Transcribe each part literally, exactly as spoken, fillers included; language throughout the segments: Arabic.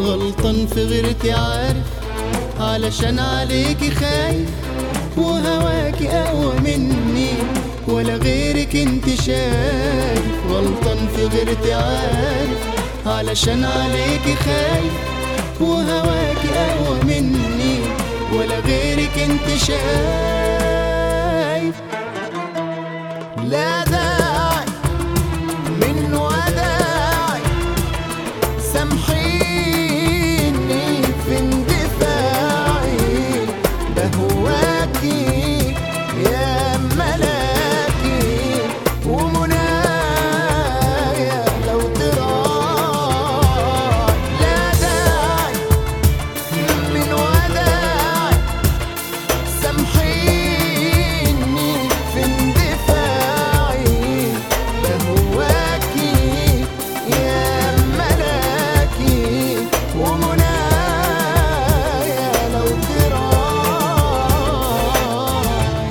غلطان في غيرتي عارف، علشان عليكي خايف، وهواكي اقوى مني ولا غيرك انت شايف. غلطان في غيرتي عارف، علشان عليكي خايف، وهواكي اقوى مني ولا غيرك انت شايف. لا داعي من وداعي، سامحيني في اندفاعي، بهواكي يا ملاكي ومنايا لو تراعي. لا داعي من وداعي، سامحيني في اندفاعي، بهواكي يا ملاكي ومنايا لو تراعي.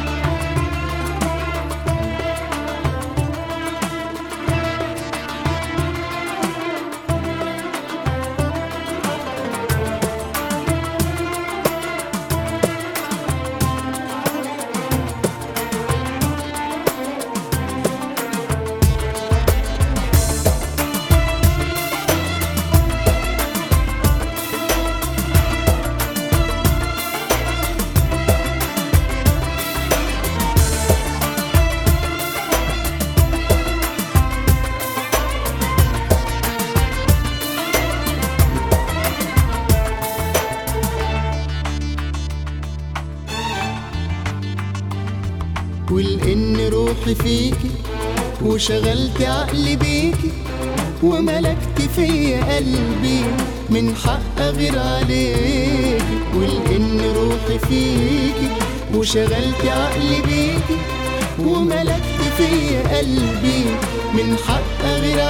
ولأن روحي فيكي وشغلت عقلي بيكي، وملكت فيا قلبي من حق غير عليكي. ولأن روحي فيكي وشغلت عقلي بيكي، وملكت فيا قلبي من حق غير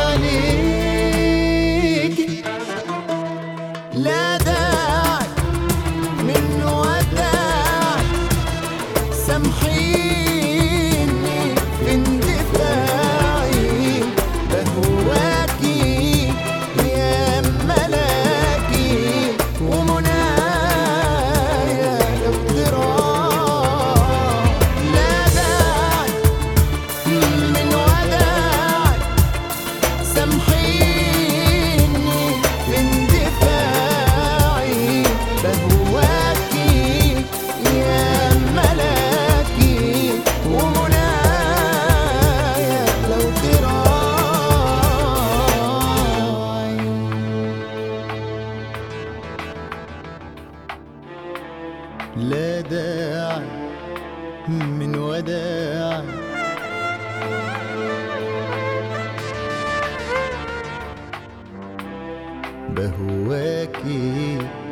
عليكي. لا داعي من وداعي، سامحيني في اندفاعي، بهواكي يا ملاكي ومنايا لو تراعي. لا داعي من وداعي، سامحيني في اندفاعي، بهواكي يا ملاكي ومنايا لو تراعي. لا داعي من وداعي، بهواكي